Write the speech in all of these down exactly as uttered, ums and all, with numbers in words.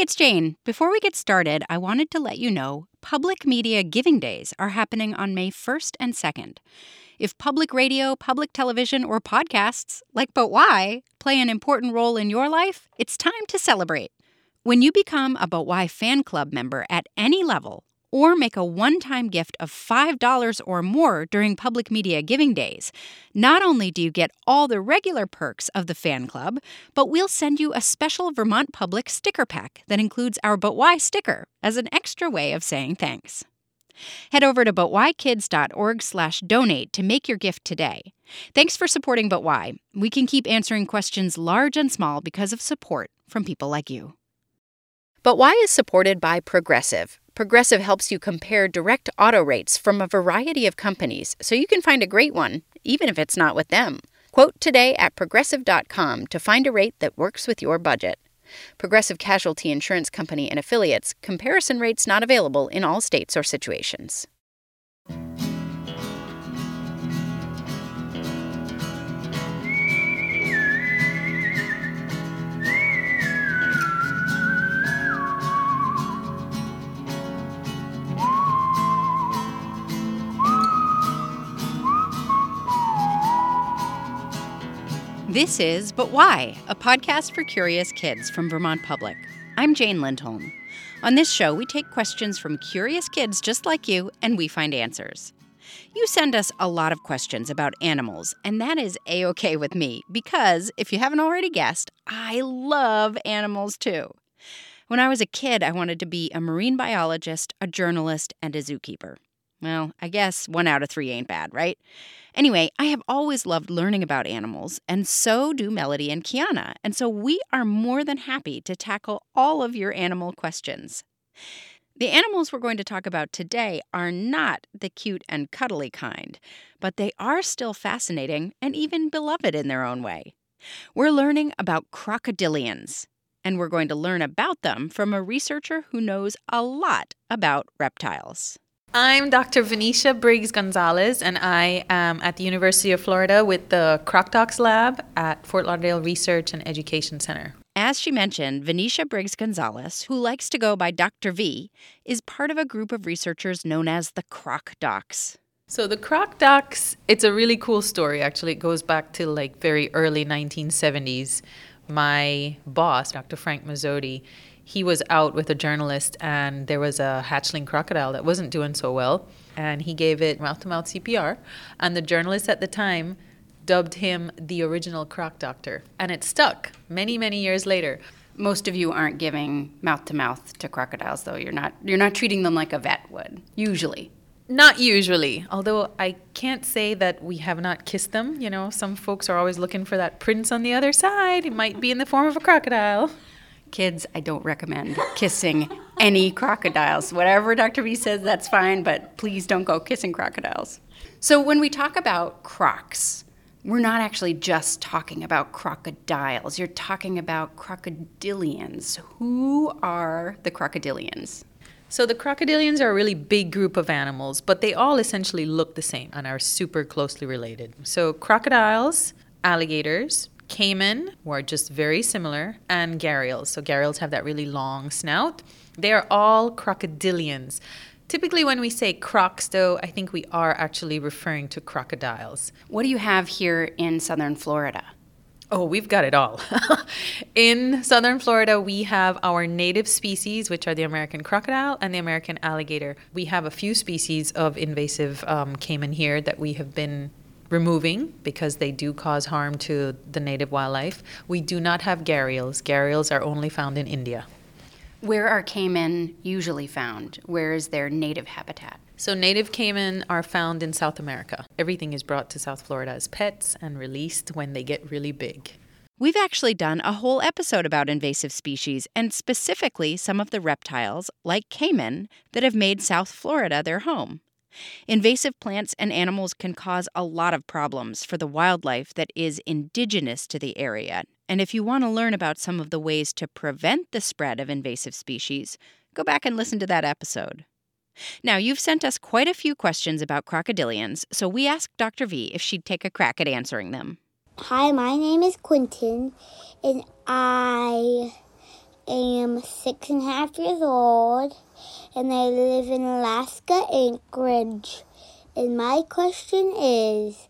it's Jane. Before we get started, I wanted to let you know Public Media Giving Days are happening on May first and second. If public radio, public television, or podcasts, like But Why, play an important role in your life, it's time to celebrate. When you become a But Why fan club member at any level, or make a one-time gift of five dollars or more during Public Media Giving Days, not only do you get all the regular perks of the fan club, but we'll send you a special Vermont Public sticker pack that includes our But Why sticker as an extra way of saying thanks. Head over to but why kids dot org slash donate to make your gift today. Thanks for supporting But Why. We can keep answering questions large and small because of support from people like you. But Why is supported by Progressive. Progressive helps you compare direct auto rates from a variety of companies so you can find a great one, even if it's not with them. Quote today at progressive dot com to find a rate that works with your budget. Progressive Casualty Insurance Company and Affiliates. Comparison rates not available in all states or situations. This is But Why, a podcast for curious kids from Vermont Public. I'm Jane Lindholm. On this show, we take questions from curious kids just like you, and we find answers. You send us a lot of questions about animals, and that is A-okay with me, because, if you haven't already guessed, I love animals too. When I was a kid, I wanted to be a marine biologist, a journalist, and a zookeeper. Well, I guess one out of three ain't bad, right? Anyway, I have always loved learning about animals, and so do Melody and Kiana, and so we are more than happy to tackle all of your animal questions. The animals we're going to talk about today are not the cute and cuddly kind, but they are still fascinating and even beloved in their own way. We're learning about crocodilians, and we're going to learn about them from a researcher who knows a lot about reptiles. I'm Doctor Venetia Briggs-Gonzalez, and I am at the University of Florida with the CrocDocs Lab at Fort Lauderdale Research and Education Center. As she mentioned, Venetia Briggs-Gonzalez, who likes to go by Doctor V, is part of a group of researchers known as the CrocDocs. So the CrocDocs, it's a really cool story, actually. It goes back to like very early nineteen seventies. My boss, Doctor Frank Mazzotti, he was out with a journalist, and there was a hatchling crocodile that wasn't doing so well, and he gave it mouth-to-mouth C P R, and the journalist at the time dubbed him the original croc doctor, and it stuck many, many years later. Most of you aren't giving mouth-to-mouth to crocodiles, though. You're not, you're not treating them like a vet would, usually. Not usually, although I can't say that we have not kissed them. You know, some folks are always looking for that prince on the other side. It might be in the form of a crocodile. Kids, I don't recommend kissing any crocodiles. Whatever Doctor V says, that's fine, but please don't go kissing crocodiles. So when we talk about crocs, we're not actually just talking about crocodiles. You're talking about crocodilians. Who are the crocodilians? So the crocodilians are a really big group of animals, but they all essentially look the same and are super closely related. So crocodiles, alligators, caiman, who are just very similar, and gharials. So gharials have that really long snout. They are all crocodilians. Typically when we say crocs, though, I think we are actually referring to crocodiles. What do you have here in southern Florida? Oh, we've got it all. In southern Florida, we have our native species, which are the American crocodile and the American alligator. We have a few species of invasive um, caiman here that we have been removing because they do cause harm to the native wildlife. We do not have gharials. Gharials are only found in India. Where are caiman usually found? Where is their native habitat? So native caiman are found in South America. Everything is brought to South Florida as pets and released when they get really big. We've actually done a whole episode about invasive species, and specifically some of the reptiles, like caiman, that have made South Florida their home. Invasive plants and animals can cause a lot of problems for the wildlife that is indigenous to the area. And if you want to learn about some of the ways to prevent the spread of invasive species, go back and listen to that episode. Now, you've sent us quite a few questions about crocodilians, so we asked Doctor V if she'd take a crack at answering them. Hi, my name is Quentin, and I am six and a half years old, and I live in Alaska, Anchorage. And my question is,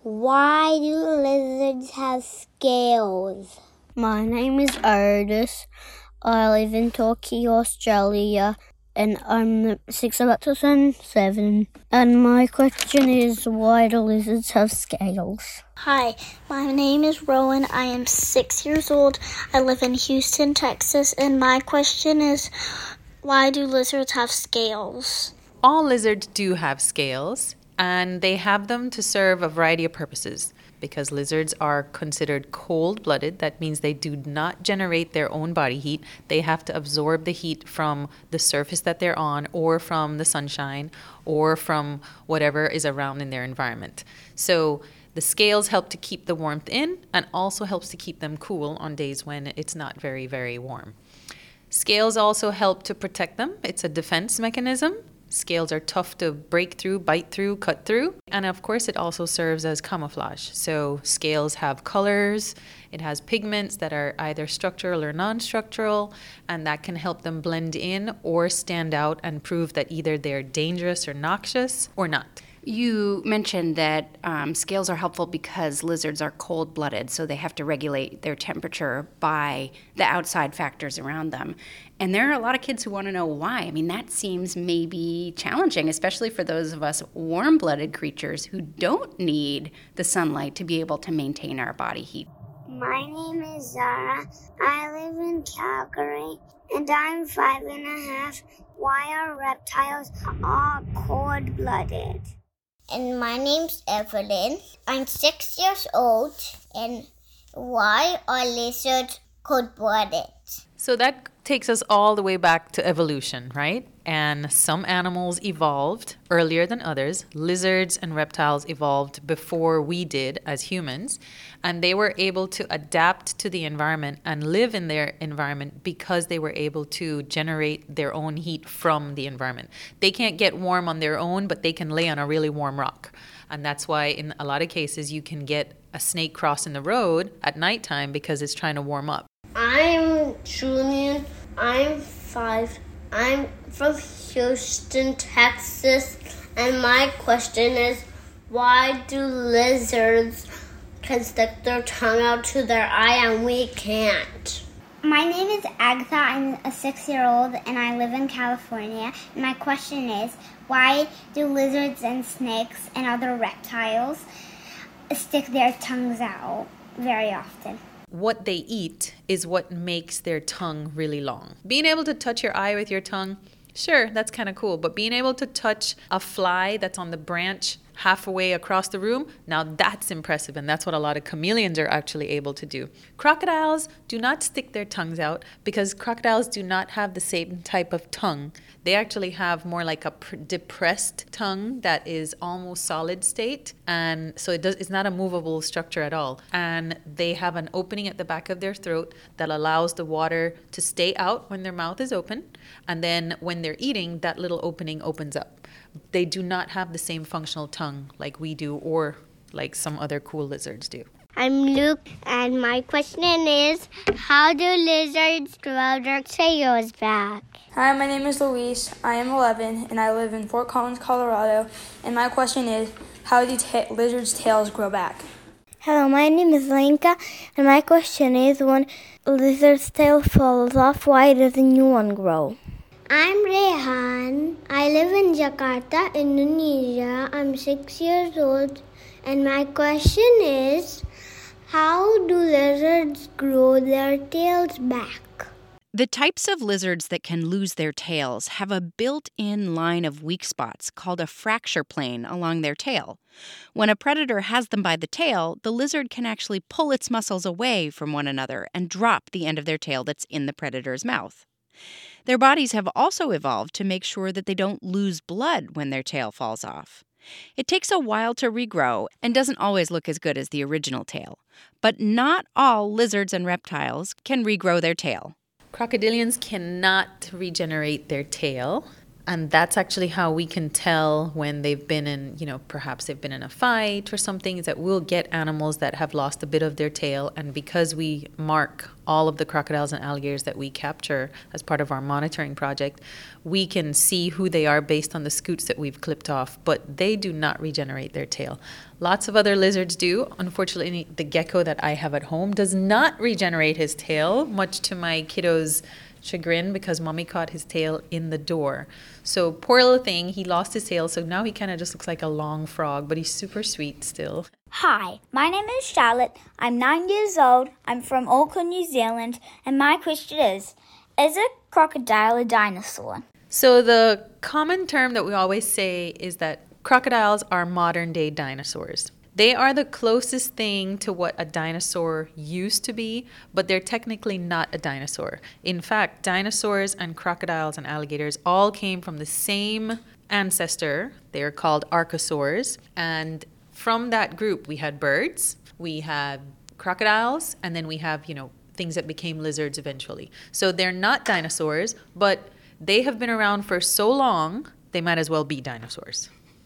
why do lizards have scales? My name is Ardis. I live in Torquay, Australia, and I'm six, about to turn seven. And my question is, why do lizards have scales? Hi, my name is Rowan. I am six years old. I live in Houston, Texas, and my question is, why do lizards have scales? All lizards do have scales, and they have them to serve a variety of purposes. Because lizards are considered cold-blooded, that means they do not generate their own body heat. They have to absorb the heat from the surface that they're on, or from the sunshine, or from whatever is around in their environment. So the scales help to keep the warmth in, and also helps to keep them cool on days when it's not very, very warm. Scales also help to protect them. It's a defense mechanism. Scales are tough to break through, bite through, cut through. And of course, it also serves as camouflage. So scales have colors, it has pigments that are either structural or non-structural, and that can help them blend in or stand out and prove that either they're dangerous or noxious or not. You mentioned that um, scales are helpful because lizards are cold-blooded, so they have to regulate their temperature by the outside factors around them. And there are a lot of kids who want to know why. I mean, that seems maybe challenging, especially for those of us warm-blooded creatures who don't need the sunlight to be able to maintain our body heat. My name is Zara. I live in Calgary, and I'm five and a half. Why are reptiles all cold-blooded? And my name's Evelyn. I'm six years old. And why are lizards cold-blooded? So that takes us all the way back to evolution, right? And some animals evolved earlier than others. Lizards and reptiles evolved before we did as humans. And they were able to adapt to the environment and live in their environment because they were able to generate their own heat from the environment. They can't get warm on their own, but they can lay on a really warm rock. And that's why in a lot of cases you can get a snake crossing the road at nighttime because it's trying to warm up. I'm Julian. I'm five. I'm from Houston, Texas. And my question is, why do lizards can stick their tongue out to their eye and we can't? My name is Agatha. I'm a six-year-old, and I live in California. And my question is, why do lizards and snakes and other reptiles stick their tongues out very often? What they eat is what makes their tongue really long. Being able to touch your eye with your tongue, sure, that's kind of cool. But being able to touch a fly that's on the branch halfway across the room, now that's impressive. And that's what a lot of chameleons are actually able to do. Crocodiles do not stick their tongues out because crocodiles do not have the same type of tongue. They actually have more like a pr- depressed tongue that is almost solid state. And so it does, it's not a movable structure at all. And they have an opening at the back of their throat that allows the water to stay out when their mouth is open. And then when they're eating, that little opening opens up. They do not have the same functional tongue like we do or like some other cool lizards do. I'm Luke, and my question is, how do lizards grow their tails back? Hi, my name is Luis. I am eleven, and I live in Fort Collins, Colorado. And my question is, how do ta- lizards' tails grow back? Hello, my name is Lenka, and my question is, when a lizard's tail falls off, why does a new one grow? I'm Rehan. I live in Jakarta, Indonesia. I'm six years old, and my question is, how do lizards grow their tails back? The types of lizards that can lose their tails have a built-in line of weak spots called a fracture plane along their tail. When a predator has them by the tail, the lizard can actually pull its muscles away from one another and drop the end of their tail that's in the predator's mouth. Their bodies have also evolved to make sure that they don't lose blood when their tail falls off. It takes a while to regrow and doesn't always look as good as the original tail. But not all lizards and reptiles can regrow their tail. Crocodilians cannot regenerate their tail, And that's actually how we can tell when they've been in, you know, perhaps they've been in a fight or something, is that we'll get animals that have lost a bit of their tail. And because we mark all of the crocodiles and alligators that we capture as part of our monitoring project, we can see who they are based on the scoots that we've clipped off. But they do not regenerate their tail. Lots of other lizards do. Unfortunately, the gecko that I have at home does not regenerate his tail, much to my kiddo's chagrin, because mommy caught his tail in the door. So poor little thing, he lost his tail, so now he kind of just looks like a long frog, but he's super sweet still. Hi, my name is Charlotte. I'm nine years old. I'm from Auckland, New Zealand, and my question is, is a crocodile a dinosaur? So the common term that we always say is that crocodiles are modern day dinosaurs. They are the closest thing to what a dinosaur used to be, but they're technically not a dinosaur. In fact, dinosaurs and crocodiles and alligators all came from the same ancestor. They are called archosaurs. And from that group, we had birds, we had crocodiles, and then we have, you know, things that became lizards eventually. So they're not dinosaurs, but they have been around for so long, they might as well be dinosaurs.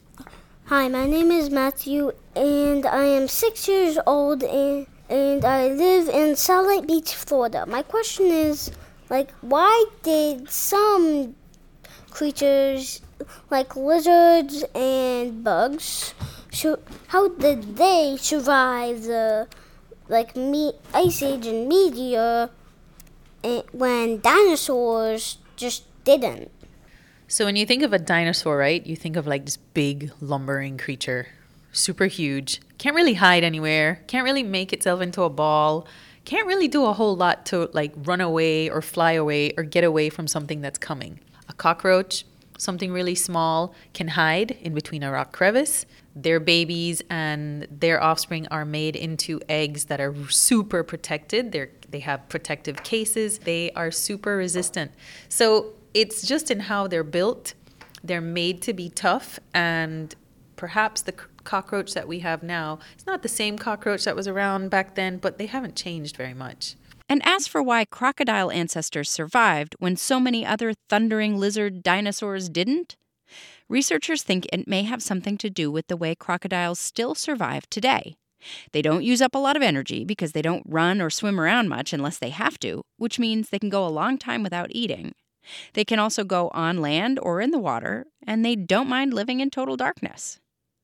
Hi, my name is Matthew, and I am six years old, and, and I live in Salt Lake Beach, Florida. My question is, like, why did some creatures, like lizards and bugs, sur- how did they survive the, like, me- Ice Age and meteor, and when dinosaurs just didn't? So when you think of a dinosaur, right, you think of like this big lumbering creature, super huge, can't really hide anywhere, can't really make itself into a ball, can't really do a whole lot to like run away or fly away or get away from something that's coming. A cockroach, something really small, can hide in between a rock crevice. Their babies and their offspring are made into eggs that are super protected. They're, they have protective cases. They are super resistant. So it's just in how they're built. They're made to be tough, and perhaps the c- cockroach that we have now, it's not the same cockroach that was around back then, but they haven't changed very much. And as for why crocodile ancestors survived when so many other thundering lizard dinosaurs didn't, researchers think it may have something to do with the way crocodiles still survive today. They don't use up a lot of energy because they don't run or swim around much unless they have to, which means they can go a long time without eating. They can also go on land or in the water, and they don't mind living in total darkness.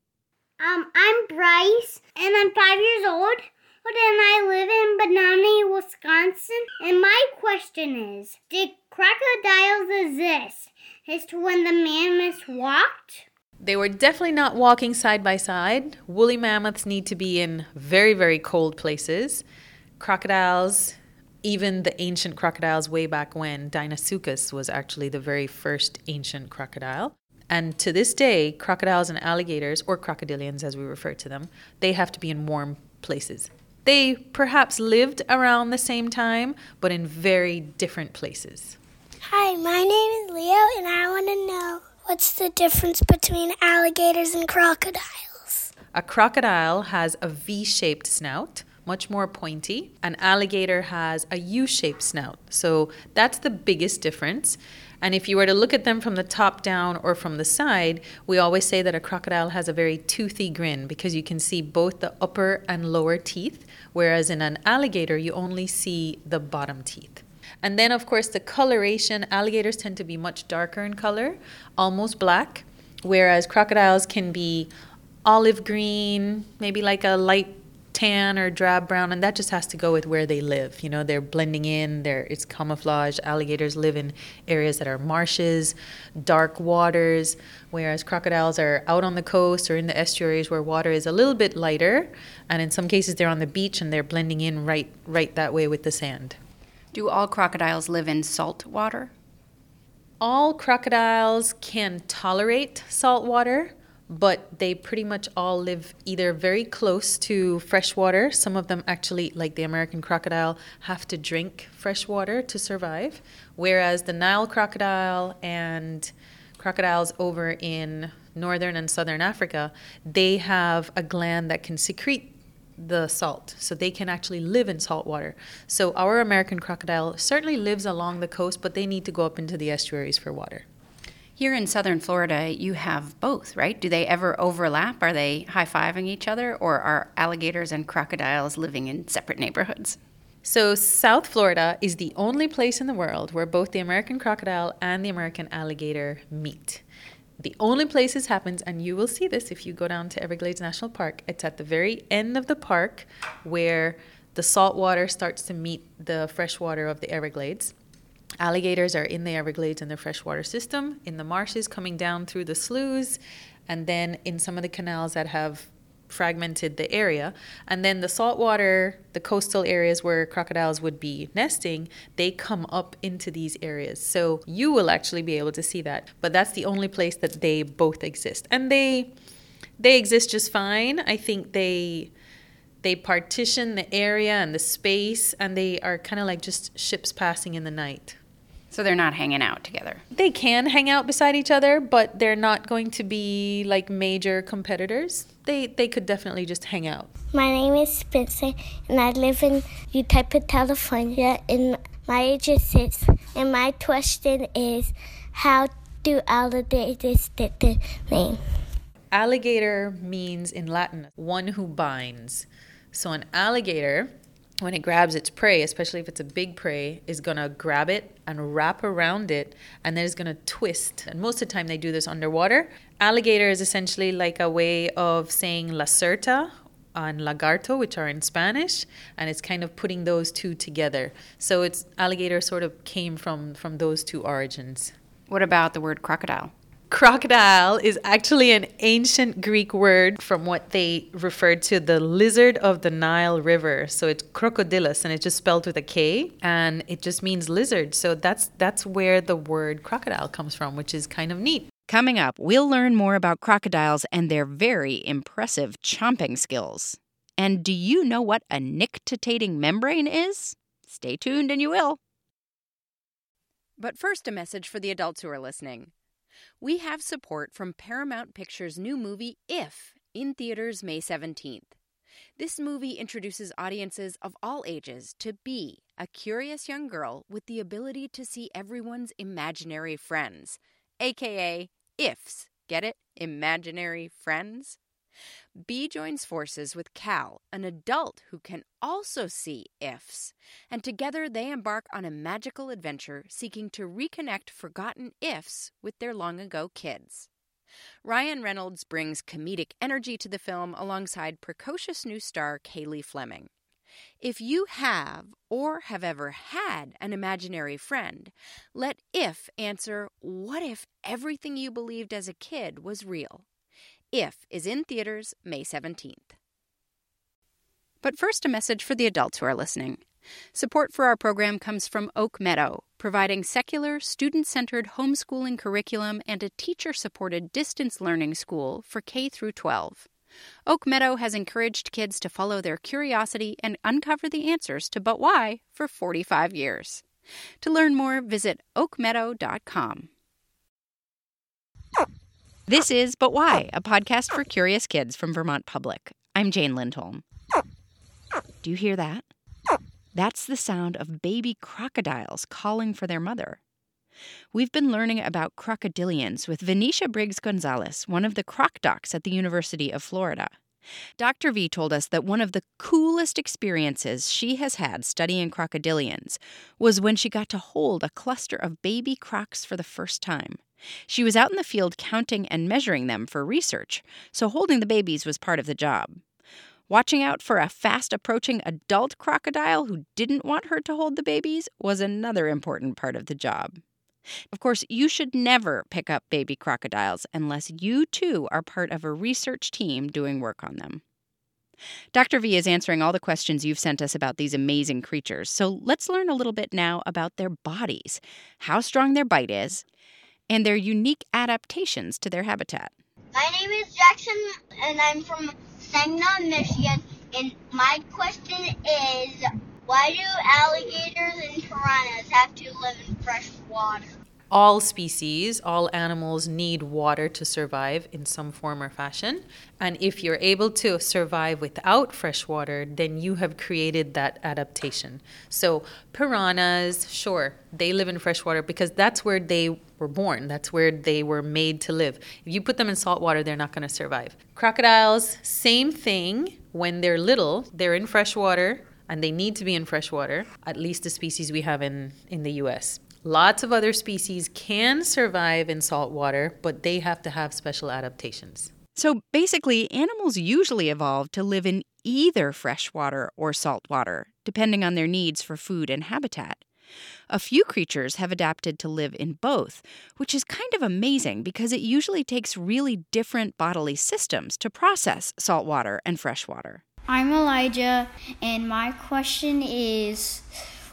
Um, I'm Bryce, and I'm five years old, and I live in Benoni, Wisconsin. And my question is, did crocodiles exist as to when the mammoths walked? They were definitely not walking side by side. Woolly mammoths need to be in very, very cold places. Crocodiles, even the ancient crocodiles way back when, Deinosuchus was actually the very first ancient crocodile. And to this day, crocodiles and alligators, or crocodilians as we refer to them, they have to be in warm places. They perhaps lived around the same time, but in very different places. Hi, my name is Leo, and I want to know what's the difference between alligators and crocodiles? A crocodile has a V-shaped snout, much more pointy. An alligator has a U-shaped snout. So that's the biggest difference. And if you were to look at them from the top down or from the side, we always say that a crocodile has a very toothy grin because you can see both the upper and lower teeth, whereas in an alligator, you only see the bottom teeth. And then, of course, the coloration, alligators tend to be much darker in color, almost black, whereas crocodiles can be olive green, maybe like a light tan or drab brown, and that just has to go with where they live. You know, they're blending in, they're, it's camouflage. Alligators live in areas that are marshes, dark waters, whereas crocodiles are out on the coast or in the estuaries where water is a little bit lighter, and in some cases they're on the beach and they're blending in right, right that way with the sand. Do all crocodiles live in salt water? All crocodiles can tolerate salt water, but they pretty much all live either very close to fresh water. Some of them actually, like the American crocodile, have to drink fresh water to survive, whereas the Nile crocodile and crocodiles over in northern and southern Africa, they have a gland that can secrete the salt, so they can actually live in salt water. So our American crocodile certainly lives along the coast, but they need to go up into the estuaries for water. Here in southern Florida, you have both, right? Do they ever overlap? Are they high-fiving each other, or are alligators and crocodiles living in separate neighborhoods? So South Florida is the only place in the world where both the American crocodile and the American alligator meet. The only place this happens, and you will see this if you go down to Everglades National Park, it's at the very end of the park where the salt water starts to meet the fresh water of the Everglades. Alligators are in the Everglades in the freshwater system, in the marshes coming down through the sloughs, and then in some of the canals that have fragmented the area. And then the saltwater, the coastal areas where crocodiles would be nesting, they come up into these areas. So you will actually be able to see that. But that's the only place that they both exist. And they they exist just fine. I think they they partition the area and the space, and they are kind of like just ships passing in the night. So they're not hanging out together. They can hang out beside each other, but they're not going to be like major competitors. They they could definitely just hang out. My name is Spencer, and I live in Utah, California, and my age is six. And my question is, how do alligators get their name? Alligator means in Latin, one who binds. So an alligator, when it grabs its prey, especially if it's a big prey, is going to grab it and wrap around it, and then it's going to twist. And most of the time they do this underwater. Alligator is essentially like a way of saying lacerta and lagarto, which are in Spanish, and it's kind of putting those two together. So it's alligator sort of came from, from those two origins. What about the word crocodile? Crocodile is actually an ancient Greek word from what they referred to the lizard of the Nile River. So it's crocodilus, and it's just spelled with a K, and it just means lizard. So that's that's where the word crocodile comes from, which is kind of neat. Coming up, we'll learn more about crocodiles and their very impressive chomping skills. And do you know what a nictitating membrane is? Stay tuned and you will. But first, a message for the adults who are listening. We have support from Paramount Pictures' new movie, If, in theaters May seventeenth. This movie introduces audiences of all ages to Bee, a curious young girl with the ability to see everyone's imaginary friends, a k a. Ifs. Get it? Imaginary friends? Bee joins forces with Cal, an adult who can also see ifs, and together they embark on a magical adventure seeking to reconnect forgotten ifs with their long-ago kids. Ryan Reynolds brings comedic energy to the film alongside precocious new star Kaylee Fleming. If you have or have ever had an imaginary friend, let If answer, what if everything you believed as a kid was real? If is in theaters May seventeenth. But first, a message for the adults who are listening. Support for our program comes from Oak Meadow, providing secular, student-centered homeschooling curriculum and a teacher-supported distance learning school for K through twelve. Oak Meadow has encouraged kids to follow their curiosity and uncover the answers to But Why for forty-five years. To learn more, visit oak meadow dot com. This is But Why, a podcast for curious kids from Vermont Public. I'm Jane Lindholm. Do you hear that? That's the sound of baby crocodiles calling for their mother. We've been learning about crocodilians with Venetia Briggs-Gonzalez, one of the croc docs at the University of Florida. Doctor V told us that one of the coolest experiences she has had studying crocodilians was when she got to hold a cluster of baby crocs for the first time. She was out in the field counting and measuring them for research, so holding the babies was part of the job. Watching out for a fast-approaching adult crocodile who didn't want her to hold the babies was another important part of the job. Of course, you should never pick up baby crocodiles unless you, too, are part of a research team doing work on them. Doctor V is answering all the questions you've sent us about these amazing creatures, so let's learn a little bit now about their bodies, how strong their bite is, and their unique adaptations to their habitat. My name is Jackson, and I'm from Saginaw, Michigan, and my question is, why do alligators and piranhas have to live in fresh water? all species, all animals need water to survive in some form or fashion. And if you're able to survive without fresh water, then you have created that adaptation. So piranhas, sure, they live in fresh water because that's where they were born. That's where they were made to live. If you put them in salt water, they're not going to survive. Crocodiles, same thing. When they're little, they're in fresh water, and they need to be in fresh water, at least the species we have in, in the U S. Lots of other species can survive in salt water, but they have to have special adaptations. So basically, animals usually evolved to live in either freshwater or saltwater, depending on their needs for food and habitat. A few creatures have adapted to live in both, which is kind of amazing because it usually takes really different bodily systems to process saltwater and freshwater. I'm Elijah, and my question is,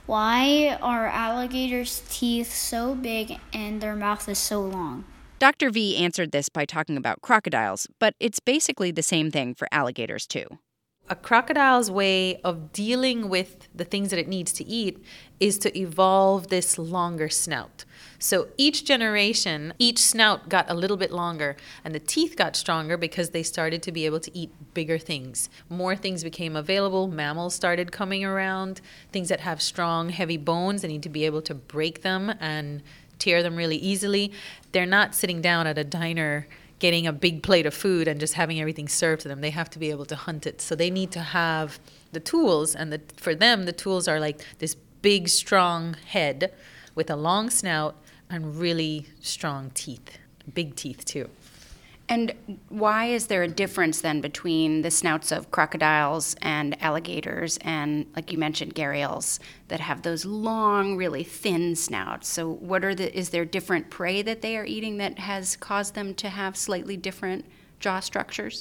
why are alligators' teeth so big and their mouth is so long? Doctor V answered this by talking about crocodiles, but it's basically the same thing for alligators too. A crocodile's way of dealing with the things that it needs to eat is to evolve this longer snout. So each generation, each snout got a little bit longer, and the teeth got stronger because they started to be able to eat bigger things. More things became available. Mammals started coming around. Things that have strong, heavy bones, they need to be able to break them and tear them really easily. They're not sitting down at a diner getting a big plate of food and just having everything served to them. They have to be able to hunt it. So they need to have the tools, and the, for them, the tools are like this big, strong head with a long snout and really strong teeth, big teeth too. And why is there a difference then between the snouts of crocodiles and alligators and, like you mentioned, gharials that have those long, really thin snouts? So what are the, is there different prey that they are eating that has caused them to have slightly different jaw structures?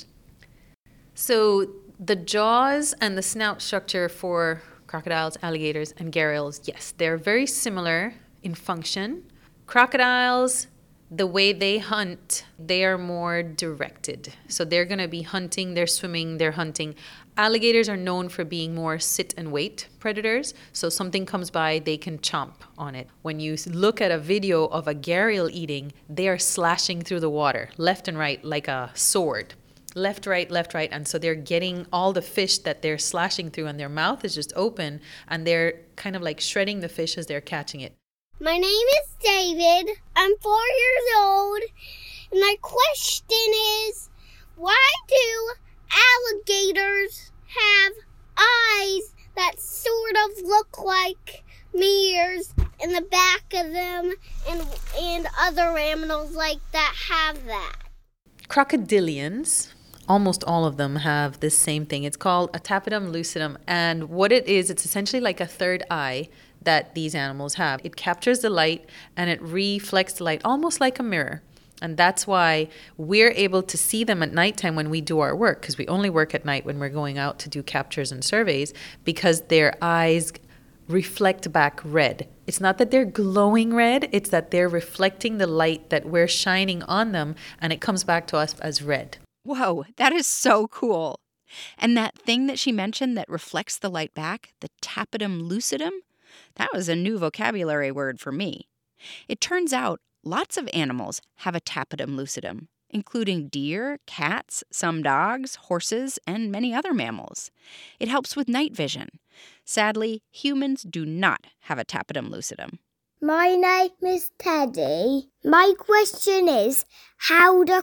So the jaws and the snout structure for crocodiles, alligators, and gharials, yes, they're very similar in function. Crocodiles, the way they hunt, they are more directed. So they're going to be hunting, they're swimming, they're hunting. Alligators are known for being more sit and wait predators. So something comes by, they can chomp on it. When you look at a video of a gharial eating, they are slashing through the water, left and right, like a sword. Left, right, left, right. And so they're getting all the fish that they're slashing through, and their mouth is just open, and they're kind of like shredding the fish as they're catching it. My name is David. I'm four years old. And my question is, why do alligators have eyes that sort of look like mirrors in the back of them, and and other animals like that have that? Crocodilians, almost all of them have this same thing. It's called a tapetum lucidum. And what it is, it's essentially like a third eye that these animals have. It captures the light and it reflects the light almost like a mirror. And that's why we're able to see them at nighttime when we do our work, because we only work at night when we're going out to do captures and surveys, because their eyes reflect back red. It's not that they're glowing red, it's that they're reflecting the light that we're shining on them, and it comes back to us as red. Whoa, that is so cool. And that thing that she mentioned that reflects the light back, the tapetum lucidum, that was a new vocabulary word for me. It turns out lots of animals have a tapetum lucidum, including deer, cats, some dogs, horses, and many other mammals. It helps with night vision. Sadly, humans do not have a tapetum lucidum. My name is Teddy. My question is, how do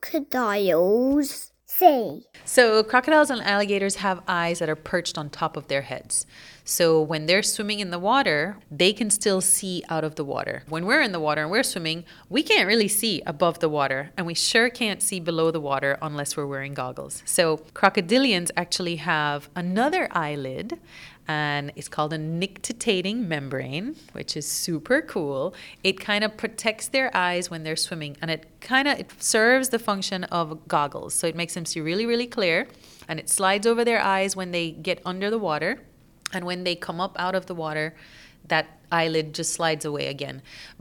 crocodiles see? So crocodiles and alligators have eyes that are perched on top of their heads. So when they're swimming in the water, they can still see out of the water. When we're in the water and we're swimming, we can't really see above the water, and we sure can't see below the water unless we're wearing goggles. So crocodilians actually have another eyelid, and it's called a nictitating membrane, which is super cool. It kind of protects their eyes when they're swimming, and it kind of it serves the function of goggles. So it makes them see really, really clear, and it slides over their eyes when they get under the water. And when they come up out of the water, that eyelid just slides away again. But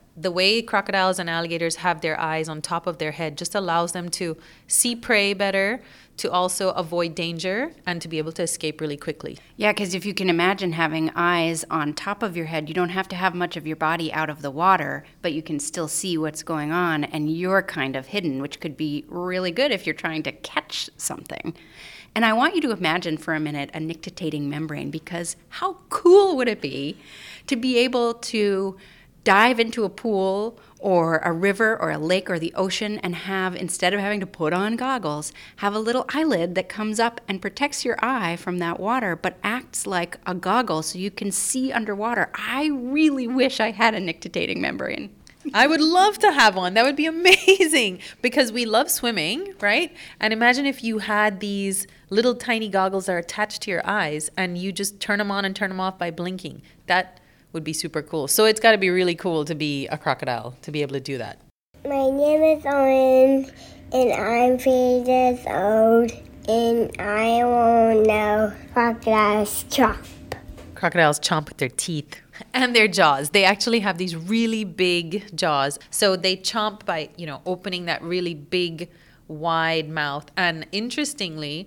The way crocodiles and alligators have their eyes on top of their head just allows them to see prey better, to also avoid danger, and to be able to escape really quickly. Yeah, because if you can imagine having eyes on top of your head, you don't have to have much of your body out of the water, but you can still see what's going on, and you're kind of hidden, which could be really good if you're trying to catch something. And I want you to imagine for a minute a nictitating membrane, because how cool would it be to be able to dive into a pool or a river or a lake or the ocean and have, instead of having to put on goggles, have a little eyelid that comes up and protects your eye from that water but acts like a goggle so you can see underwater. I really wish I had a nictitating membrane. I would love to have one. That would be amazing because we love swimming, right? And imagine if you had these little tiny goggles that are attached to your eyes and you just turn them on and turn them off by blinking. That would be super cool. So it's got to be really cool to be a crocodile, to be able to do that. My name is Owen, and I'm three years old, and I want to know crocodiles chomp. Crocodiles chomp with their teeth and their jaws. They actually have these really big jaws. So they chomp by, you know, opening that really big, wide mouth. And interestingly,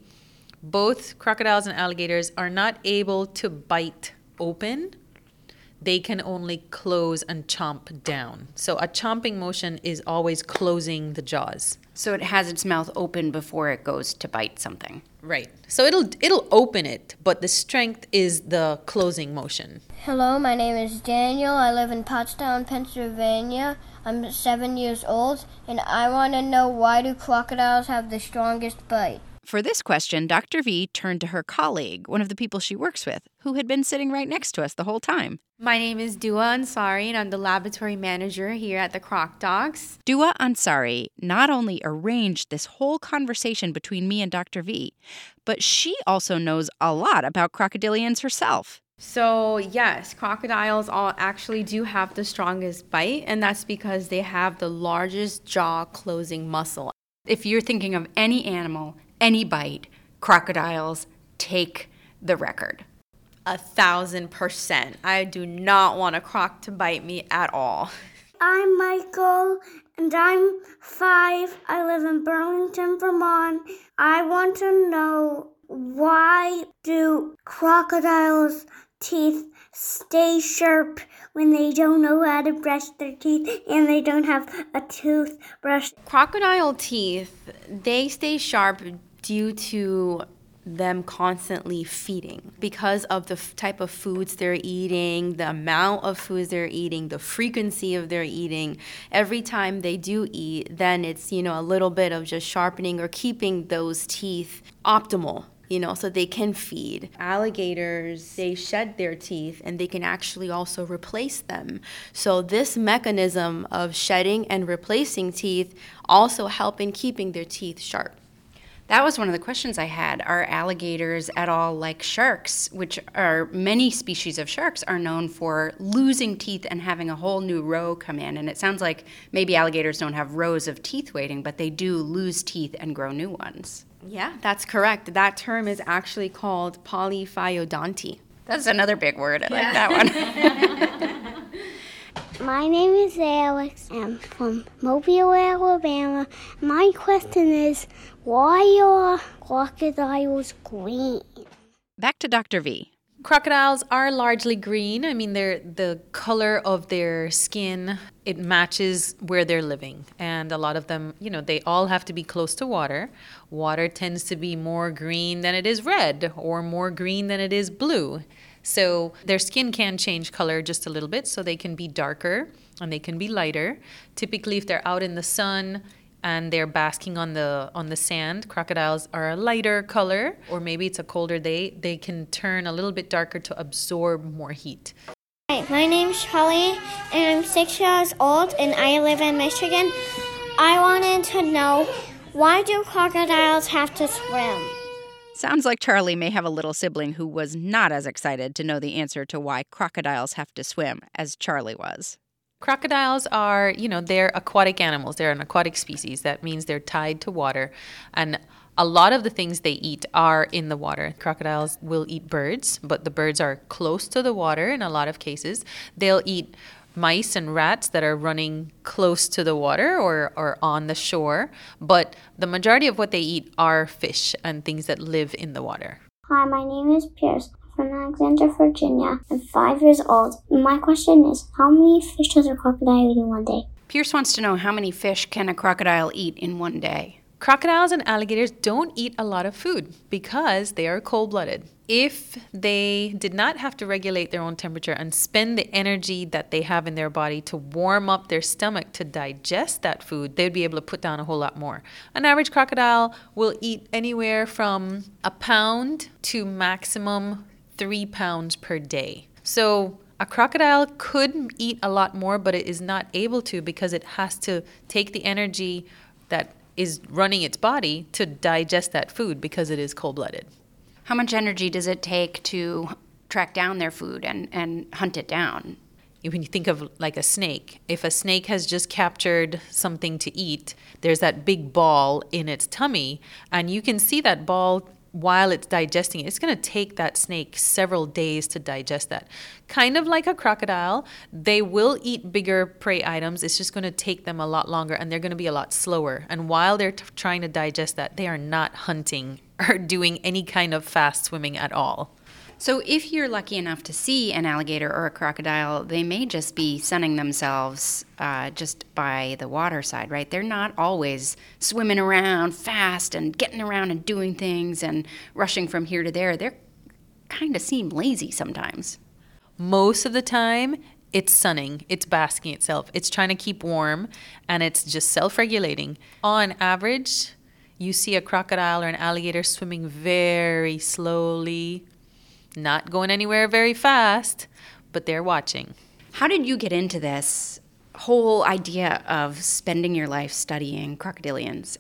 both crocodiles and alligators are not able to bite open. They can only close and chomp down. So a chomping motion is always closing the jaws. So it has its mouth open before it goes to bite something. Right. So it'll it'll open it, but the strength is the closing motion. Hello, my name is Daniel. I live in Pottstown, Pennsylvania. I'm seven years old, and I want to know, why do crocodiles have the strongest bite? For this question, Doctor V turned to her colleague, one of the people she works with, who had been sitting right next to us the whole time. My name is Dua Ansari, and I'm the laboratory manager here at the Croc Docs. Dua Ansari not only arranged this whole conversation between me and Doctor V, but she also knows a lot about crocodilians herself. So yes, crocodiles all actually do have the strongest bite, and that's because they have the largest jaw closing muscle. If you're thinking of any animal, any bite, crocodiles take the record. A thousand percent. I do not want a croc to bite me at all. I'm Michael, and I'm five. I live in Burlington, Vermont. I want to know, why do crocodiles' teeth stay sharp when they don't know how to brush their teeth and they don't have a toothbrush? Crocodile teeth, they stay sharp due to them constantly feeding because of the f- type of foods they're eating, the amount of foods they're eating, the frequency of their eating. Every time they do eat, then it's, you know, a little bit of just sharpening or keeping those teeth optimal, you know, so they can feed. Alligators, they shed their teeth and they can actually also replace them. So this mechanism of shedding and replacing teeth also help in keeping their teeth sharp. That was one of the questions I had. Are alligators at all like sharks, which are, many species of sharks are known for losing teeth and having a whole new row come in? And it sounds like maybe alligators don't have rows of teeth waiting, but they do lose teeth and grow new ones. Yeah, that's correct. That term is actually called polyphyodonty. That's another big word. I yeah. like that one. My name is Alex. I'm from Mobile, Alabama. My question is, why are crocodiles green? Back to Doctor V. Crocodiles are largely green. I mean, they're the color of their skin, it matches where they're living. And a lot of them, you know, they all have to be close to water. Water tends to be more green than it is red, or more green than it is blue. So their skin can change color just a little bit, so they can be darker and they can be lighter. Typically, if they're out in the sun and they're basking on the on the sand, crocodiles are a lighter color, or maybe it's a colder day, they can turn a little bit darker to absorb more heat. Hi, my name's Charlie, and I'm six years old, and I live in Michigan. I wanted to know, why do crocodiles have to swim? Sounds like Charlie may have a little sibling who was not as excited to know the answer to why crocodiles have to swim as Charlie was. Crocodiles are, you know, they're aquatic animals. They're an aquatic species. That means they're tied to water. And a lot of the things they eat are in the water. Crocodiles will eat birds, but the birds are close to the water in a lot of cases. They'll eat mice and rats that are running close to the water or, or on the shore, but the majority of what they eat are fish and things that live in the water. Hi, my name is Pierce. I'm from Alexandria, Virginia. I'm five years old. My question is, how many fish does a crocodile eat in one day? Pierce wants to know how many fish can a crocodile eat in one day? Crocodiles and alligators don't eat a lot of food because they are cold-blooded. If they did not have to regulate their own temperature and spend the energy that they have in their body to warm up their stomach to digest that food, they'd be able to put down a whole lot more. An average crocodile will eat anywhere from a pound to maximum three pounds per day. So a crocodile could eat a lot more, but it is not able to because it has to take the energy that is running its body to digest that food because it is cold-blooded. How much energy does it take to track down their food and, and hunt it down? When you think of like a snake, if a snake has just captured something to eat, there's that big ball in its tummy, and you can see that ball while it's digesting it. It's going to take that snake several days to digest that. Kind of like a crocodile, they will eat bigger prey items. It's just going to take them a lot longer, and they're going to be a lot slower. And while they're t- trying to digest that, they are not hunting or doing any kind of fast swimming at all. So if you're lucky enough to see an alligator or a crocodile, they may just be sunning themselves uh, just by the water side, right? They're not always swimming around fast and getting around and doing things and rushing from here to there. They're kind of seem lazy sometimes. Most of the time, it's sunning, it's basking itself, it's trying to keep warm, and it's just self-regulating. On average, you see a crocodile or an alligator swimming very slowly, not going anywhere very fast, but they're watching. How did you get into this whole idea of spending your life studying crocodilians?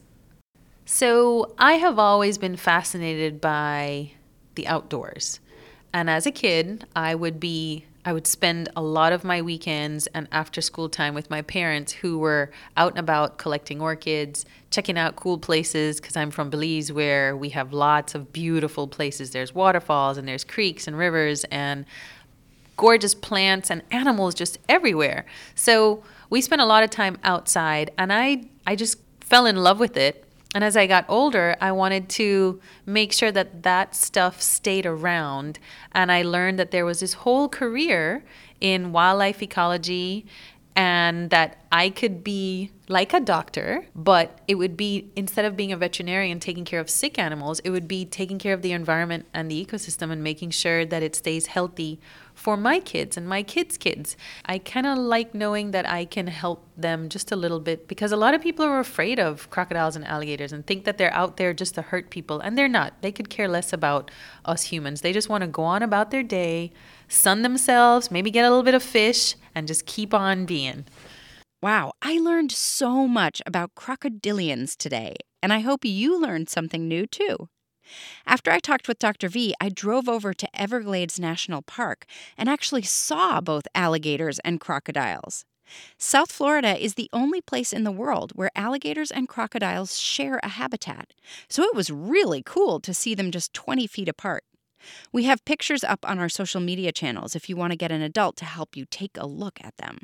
So I have always been fascinated by the outdoors. And as a kid, I would be I would spend a lot of my weekends and after school time with my parents who were out and about collecting orchids, checking out cool places, because I'm from Belize where we have lots of beautiful places. There's waterfalls and there's creeks and rivers and gorgeous plants and animals just everywhere. So we spent a lot of time outside, and I I just fell in love with it. And as I got older, I wanted to make sure that that stuff stayed around. And I learned that there was this whole career in wildlife ecology, and that I could be like a doctor, but it would be, instead of being a veterinarian taking care of sick animals, it would be taking care of the environment and the ecosystem and making sure that it stays healthy for my kids and my kids' kids. I kind of like knowing that I can help them just a little bit, because a lot of people are afraid of crocodiles and alligators and think that they're out there just to hurt people, and they're not. They could care less about us humans. They just want to go on about their day, sun themselves, maybe get a little bit of fish, and just keep on being. Wow, I learned so much about crocodilians today, and I hope you learned something new too. After I talked with Doctor V, I drove over to Everglades National Park and actually saw both alligators and crocodiles. South Florida is the only place in the world where alligators and crocodiles share a habitat, so it was really cool to see them just twenty feet apart. We have pictures up on our social media channels if you want to get an adult to help you take a look at them.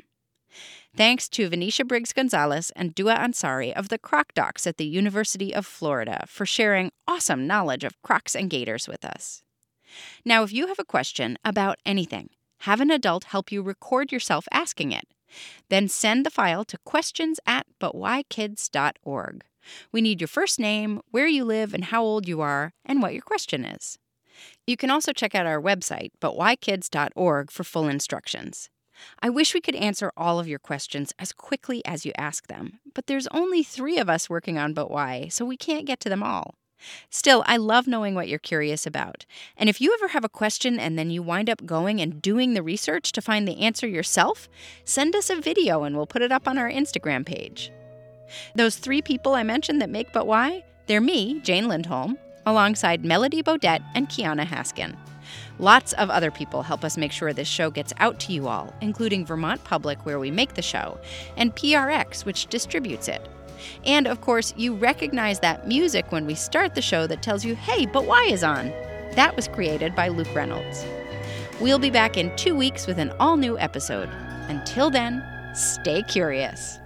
Thanks to Venetia Briggs-Gonzalez and Dua Ansari of the Croc Docs at the University of Florida for sharing awesome knowledge of crocs and gators with us. Now, if you have a question about anything, have an adult help you record yourself asking it. Then send the file to questions at but why kids dot org. We need your first name, where you live and how old you are, and what your question is. You can also check out our website, but why kids dot org, for full instructions. I wish we could answer all of your questions as quickly as you ask them, but there's only three of us working on But Why, so we can't get to them all. Still, I love knowing what you're curious about. And if you ever have a question and then you wind up going and doing the research to find the answer yourself, send us a video and we'll put it up on our Instagram page. Those three people I mentioned that make But Why, they're me, Jane Lindholm, alongside Melody Bodette and Kiana Haskin. Lots of other people help us make sure this show gets out to you all, including Vermont Public, where we make the show, and P R X, which distributes it. And, of course, you recognize that music when we start the show that tells you, hey, But Why is on. That was created by Luke Reynolds. We'll be back in two weeks with an all-new episode. Until then, stay curious.